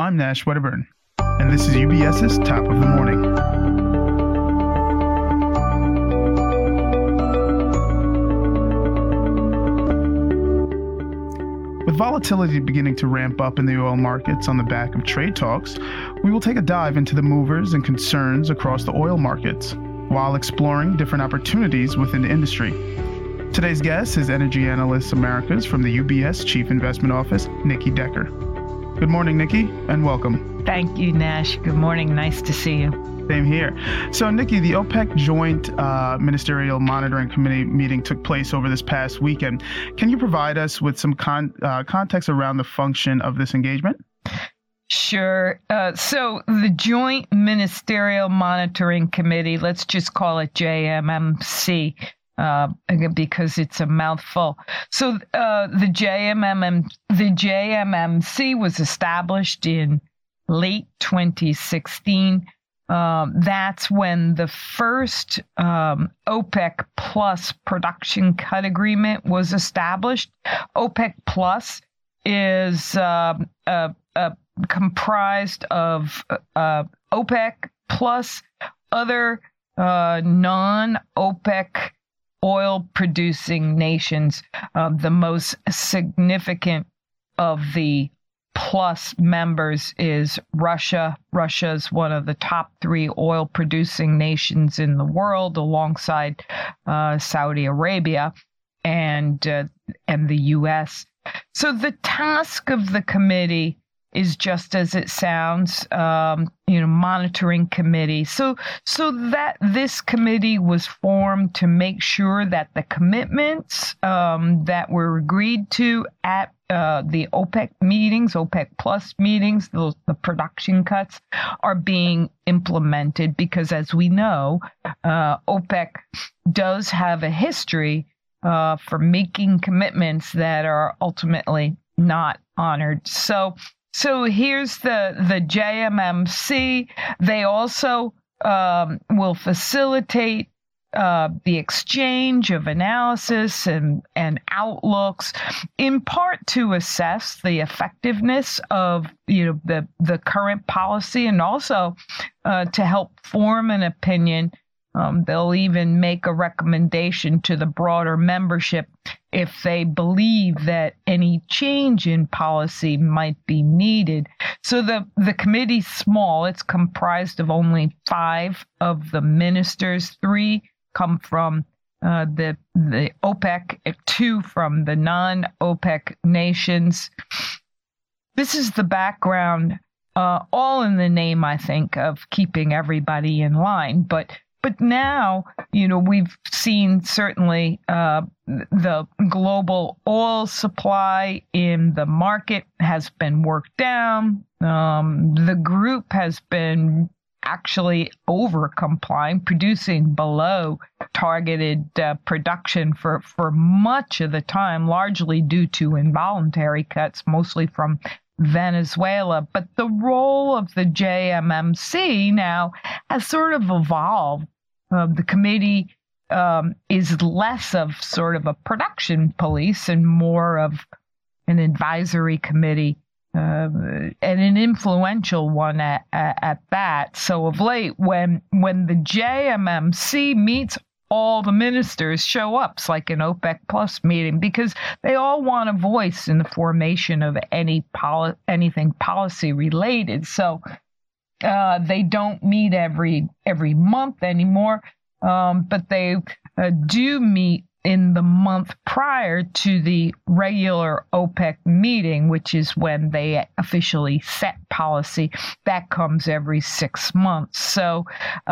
I'm Nash Wedderburn, and this is UBS's Top of the Morning. With volatility beginning to ramp up in the oil markets on the back of trade talks, we will take a dive into the movers and concerns across the oil markets, while exploring different opportunities within the industry. Today's guest is Energy Analyst Americas from the UBS Chief Investment Office, Nikki Decker. Good morning, Nikki, and welcome. Thank you, Nash. Good morning. Nice to see you. Same here. So, Nikki, the OPEC Joint Ministerial Monitoring Committee meeting took place over this past weekend. Can you provide us with some context around the function of this engagement? Sure. So the Joint Ministerial Monitoring Committee, let's just call it JMMC, because it's a mouthful. So the JMMC was established in late 2016. That's when the first OPEC Plus production cut agreement was established. OPEC Plus is comprised of OPEC plus other non-OPEC oil-producing nations. The most significant of the plus members is Russia. Russia is one of the top 3 oil-producing nations in the world, alongside Saudi Arabia and the U.S. So the task of the committee is just as it sounds, monitoring committee. So that this committee was formed to make sure that the commitments that were agreed to at the OPEC meetings, OPEC Plus meetings, the production cuts are being implemented, because as we know, OPEC does have a history for making commitments that are ultimately not honored. So here's the JMMC. They also will facilitate the exchange of analysis and outlooks, in part to assess the effectiveness of the current policy, and also to help form an opinion. They'll even make a recommendation to the broader membership if they believe that any change in policy might be needed. So the committee's small. It's comprised of only 5 of the ministers. 3 come from the OPEC, 2 from the non-OPEC nations. This is the background, all in the name, I think, of keeping everybody in line. But now, we've seen certainly the global oil supply in the market has been worked down. The group has been actually over-complying, producing below targeted production for much of the time, largely due to involuntary cuts, mostly from Venezuela. But the role of the JMMC now has sort of evolved. The committee is less of sort of a production police and more of an advisory committee, and an influential one at that. So of late, when the JMMC meets, all the ministers show up. It's like an OPEC Plus meeting, because they all want a voice in the formation of anything policy related. So they don't meet every month anymore, but they do meet in the month prior to the regular OPEC meeting, which is when they officially set policy. That comes every 6 months. So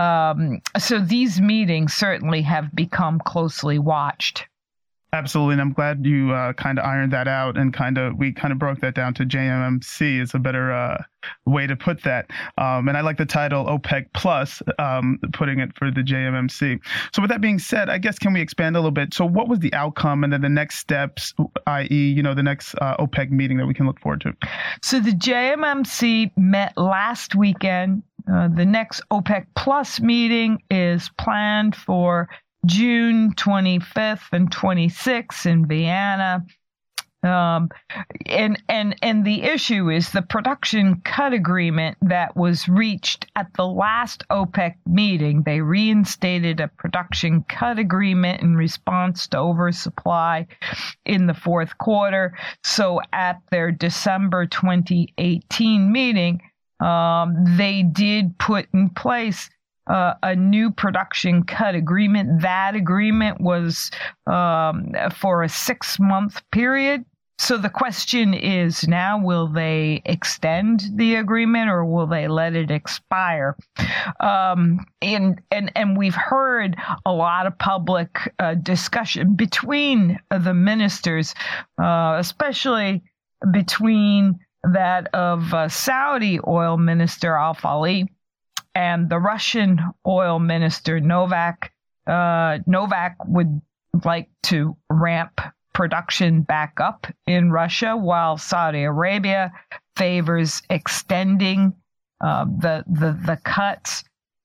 these meetings certainly have become closely watched. Absolutely, and I'm glad you kind of ironed that out, and we broke that down to JMMC is a better way to put that. And I like the title OPEC Plus, putting it for the JMMC. So with that being said, I guess can we expand a little bit? So what was the outcome, and then the next steps, i.e., the next OPEC meeting that we can look forward to? So the JMMC met last weekend. The next OPEC Plus meeting is planned for June 25th and 26th in Vienna. And the issue is the production cut agreement that was reached at the last OPEC meeting. They reinstated a production cut agreement in response to oversupply in the fourth quarter. So at their December 2018 meeting, they did put in place a new production cut agreement. That agreement was for a 6-month period. So the question is now, will they extend the agreement or will they let it expire? And we've heard a lot of public discussion between the ministers, especially between that of Saudi oil minister Al-Falih and the Russian oil minister Novak. Novak would like to ramp production back up in Russia, while Saudi Arabia favors extending the cuts.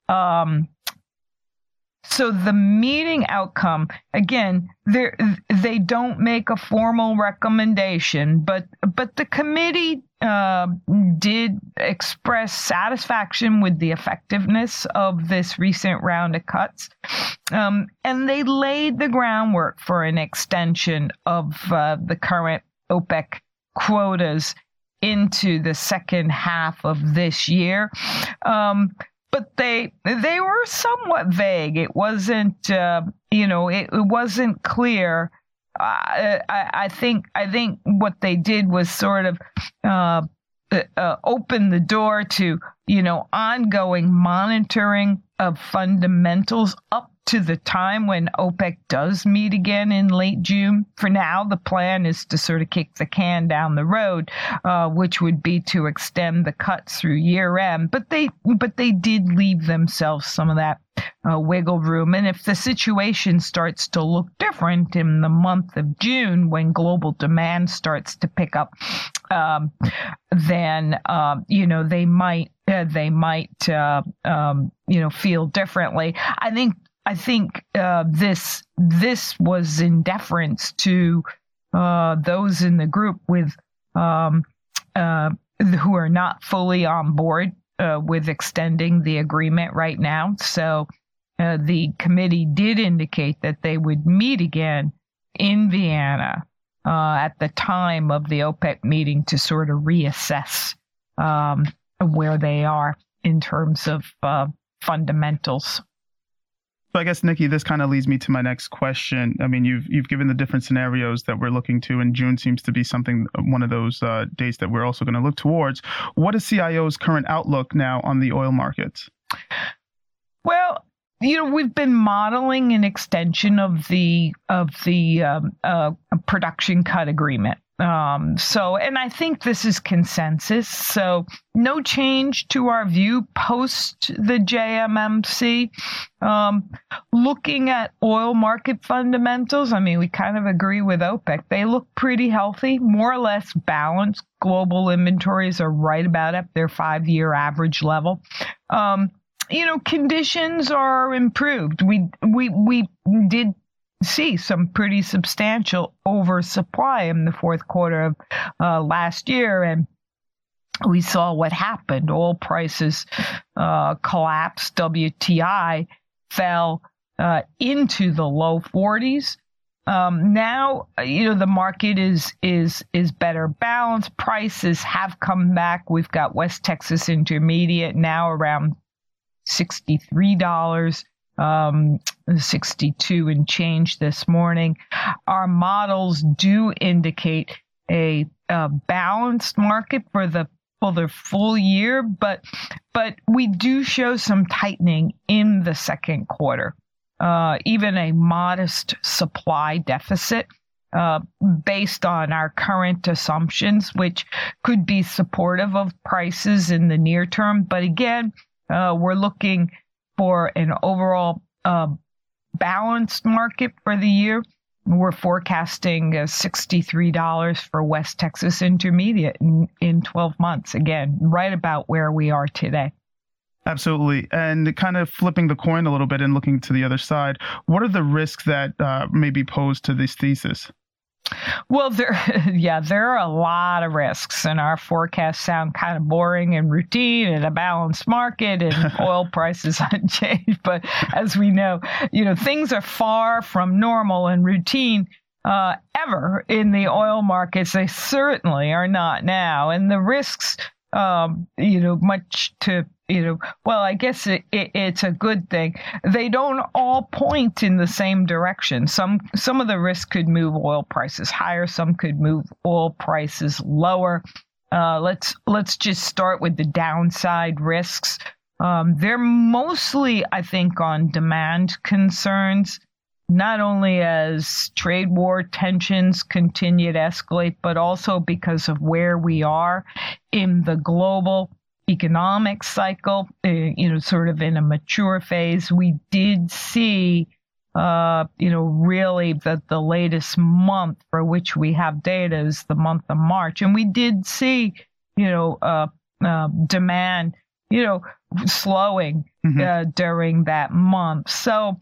So the meeting outcome, again, they don't make a formal recommendation, but the committee did express satisfaction with the effectiveness of this recent round of cuts, and they laid the groundwork for an extension of the current OPEC quotas into the second half of this year. But they were somewhat vague. It wasn't, it wasn't clear. I think what they did was sort of open the door to, ongoing monitoring of fundamentals up to the time when OPEC does meet again in late June. For now, the plan is to sort of kick the can down the road, which would be to extend the cuts through year end. But they did leave themselves some of that wiggle room. And if the situation starts to look different in the month of June, when global demand starts to pick up, then they might feel differently. I think this was in deference to those in the group with who are not fully on board with extending the agreement right now. So the committee did indicate that they would meet again in Vienna at the time of the OPEC meeting to sort of reassess where they are in terms of fundamentals. So I guess, Nikki, this kind of leads me to my next question. I mean, you've given the different scenarios that we're looking to, and June seems to be one of those dates that we're also going to look towards. What is CIO's current outlook now on the oil markets? Well, we've been modeling an extension of the production cut agreement. And I think this is consensus. So no change to our view post the JMMC. Looking at oil market fundamentals, I mean, we kind of agree with OPEC. They look pretty healthy, more or less balanced. Global inventories are right about at their 5-year average level. Conditions are improved. We did see some pretty substantial oversupply in the fourth quarter of last year, and we saw what happened. Oil prices collapsed. WTI fell into the low 40s. Now, the market is better balanced. Prices have come back. We've got West Texas Intermediate now around $63. 62 and change this morning. Our models do indicate a balanced market for the full year, but we do show some tightening in the second quarter, even a modest supply deficit based on our current assumptions, which could be supportive of prices in the near term. But again, we're looking for an overall balanced market for the year. We're forecasting $63 for West Texas Intermediate in 12 months. Again, right about where we are today. Absolutely. And kind of flipping the coin a little bit and looking to the other side, what are the risks that may be posed to this thesis? Well, there are a lot of risks, and our forecasts sound kind of boring and routine and a balanced market and oil prices unchanged. But as we know, things are far from normal and routine ever in the oil markets. They certainly are not now. And the risks, much to, well, I guess it's a good thing. They don't all point in the same direction. Some of the risks could move oil prices higher. Some could move oil prices lower. Let's just start with the downside risks. They're mostly, I think, on demand concerns, not only as trade war tensions continue to escalate, but also because of where we are in the global economic cycle, sort of in a mature phase. We did see, really the latest month for which we have data is the month of March. And we did see, demand, slowing during that month. So,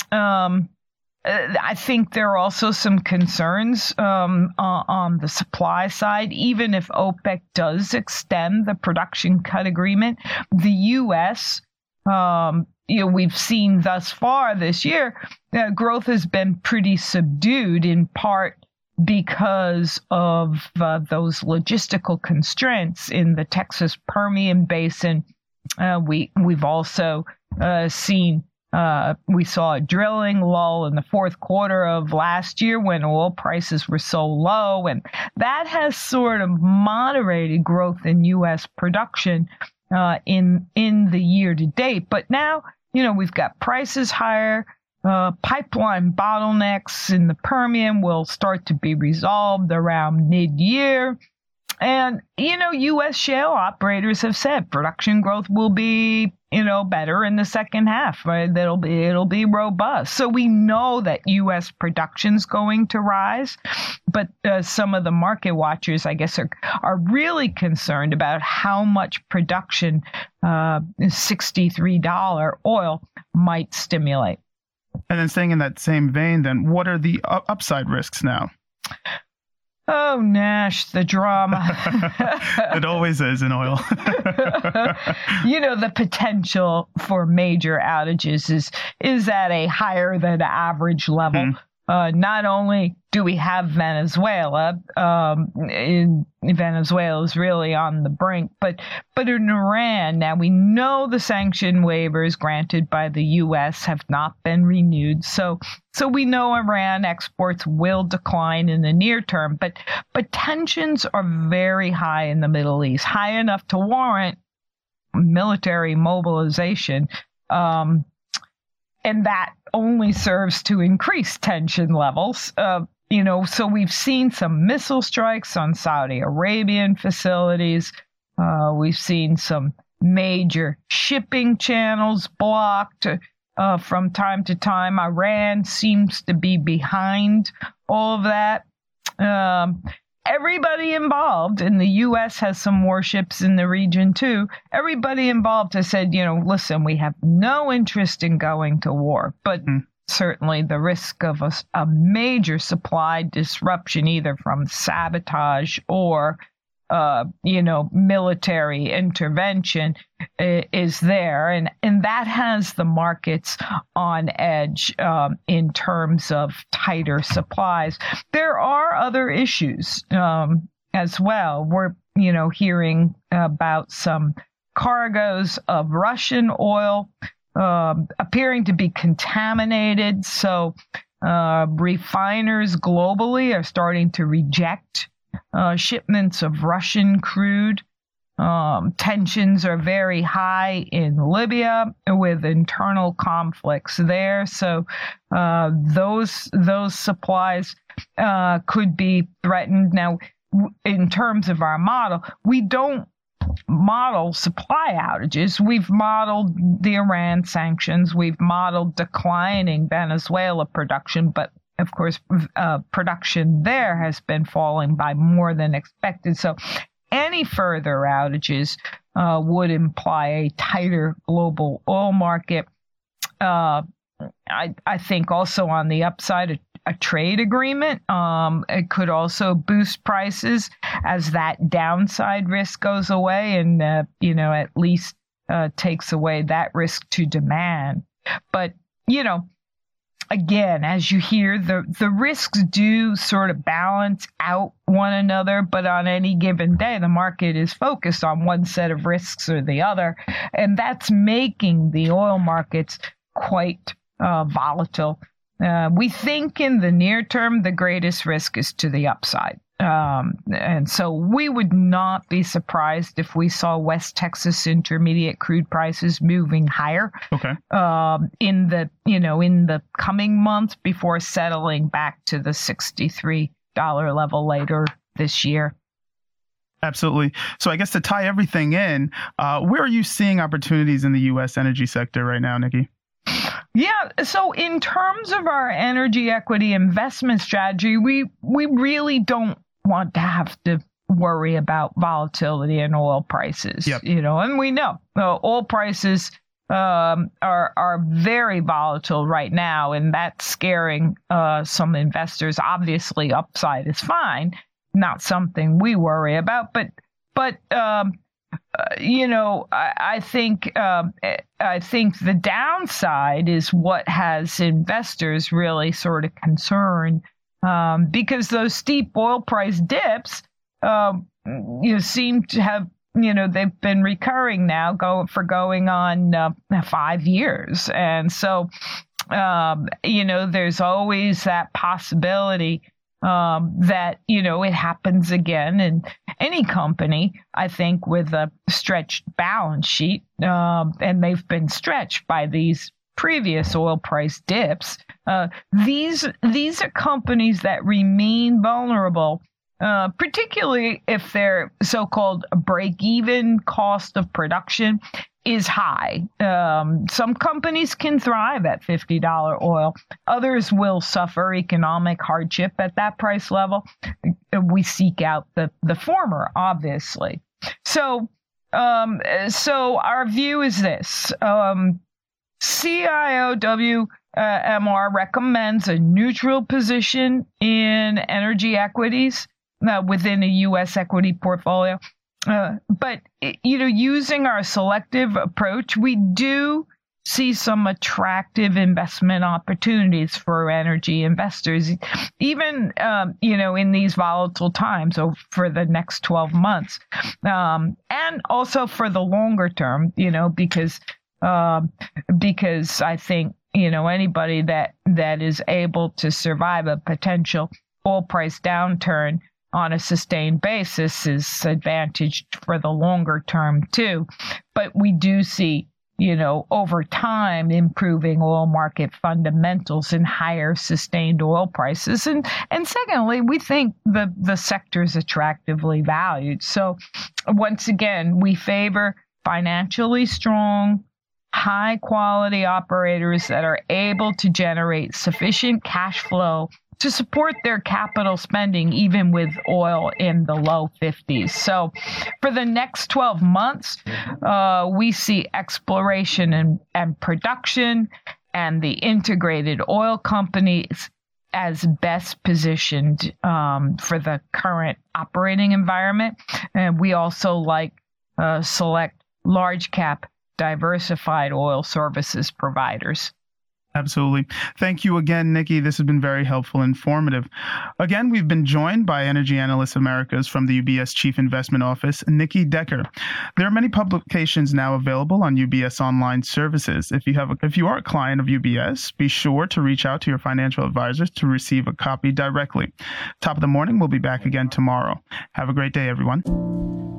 I think there are also some concerns on the supply side. Even if OPEC does extend the production cut agreement, the U.S., we've seen thus far this year, growth has been pretty subdued, in part because of those logistical constraints in the Texas Permian Basin. We've also seen we saw a drilling lull in the fourth quarter of last year when oil prices were so low, and that has sort of moderated growth in U.S. production in the year to date. But now, we've got prices higher. Pipeline bottlenecks in the Permian will start to be resolved around mid-year. And, U.S. shale operators have said production growth will be, better in the second half, right? It'll be robust. So we know that U.S. production's going to rise, but some of the market watchers, I guess, are really concerned about how much production $63 oil might stimulate. And then staying in that same vein, then what are the upside risks now? Oh, Nash, the drama. It always is in oil. The potential for major outages is at a higher than average level. Not only do we have Venezuela, Venezuela is really on the brink, but in Iran, now we know the sanction waivers granted by the U.S. have not been renewed. So we know Iran exports will decline in the near term, but tensions are very high in the Middle East, high enough to warrant military mobilization. And that only serves to increase tension levels. So we've seen some missile strikes on Saudi Arabian facilities. We've seen some major shipping channels blocked from time to time. Iran seems to be behind all of that. Everybody involved, and the U.S. has some warships in the region too. Everybody involved has said, listen, we have no interest in going to war, but certainly the risk of a major supply disruption, either from sabotage or, military intervention is there. And that has the markets on edge in terms of tighter supplies. There are other issues as well. We're, hearing about some cargoes of Russian oil appearing to be contaminated. So refiners globally are starting to reject shipments of Russian crude. Tensions are very high in Libya with internal conflicts there. So those supplies could be threatened. Now, in terms of our model, we don't model supply outages. We've modeled the Iran sanctions. We've modeled declining Venezuela production, but of course, production there has been falling by more than expected. So any further outages would imply a tighter global oil market. I think also on the upside, a trade agreement. It could also boost prices as that downside risk goes away and, at least takes away that risk to demand. But, again, as you hear, the risks do sort of balance out one another, but on any given day, the market is focused on one set of risks or the other, and that's making the oil markets quite volatile. We think in the near term, the greatest risk is to the upside. And so we would not be surprised if we saw West Texas Intermediate crude prices moving higher. Okay. In the coming months before settling back to the $63 level later this year. Absolutely. So I guess to tie everything in, where are you seeing opportunities in the U.S. energy sector right now, Nikki? Yeah. So in terms of our energy equity investment strategy, we really don't want to have to worry about volatility in oil prices. Yep. And we know oil prices are very volatile right now, and that's scaring some investors. Obviously, upside is fine, not something we worry about, but I think the downside is what has investors really sort of concerned, because those steep oil price dips, seem to have, they've been recurring now, going on 5 years, and so there's always that possibility that, it happens again. And any company, I think, with a stretched balance sheet, and they've been stretched by these previous oil price dips, these are companies that remain vulnerable, particularly if their so-called break-even cost of production is high. Some companies can thrive at $50 oil. Others will suffer economic hardship at that price level. We seek out the former, obviously. So our view is this. CIOWMR recommends a neutral position in energy equities within a U.S. equity portfolio. But, using our selective approach, we do see some attractive investment opportunities for energy investors, even, in these volatile times for the next 12 months, and also for the longer term, because I think, anybody that is able to survive a potential oil price downturn on a sustained basis is advantaged for the longer term too. But we do see, over time, improving oil market fundamentals and higher sustained oil prices. And secondly, we think the sector is attractively valued. So once again, we favor financially strong, high quality operators that are able to generate sufficient cash flow to support their capital spending, even with oil in the low 50s. So for the next 12 months, we see exploration and production and the integrated oil companies as best positioned for the current operating environment. And we also select large cap diversified oil services providers. Absolutely. Thank you again, Nikki. This has been very helpful and informative. Again, we've been joined by Energy Analyst Americas from the UBS Chief Investment Office, Nikki Decker. There are many publications now available on UBS Online Services. If you are a client of UBS, be sure to reach out to your financial advisors to receive a copy directly. Top of the morning, we'll be back again tomorrow. Have a great day, everyone.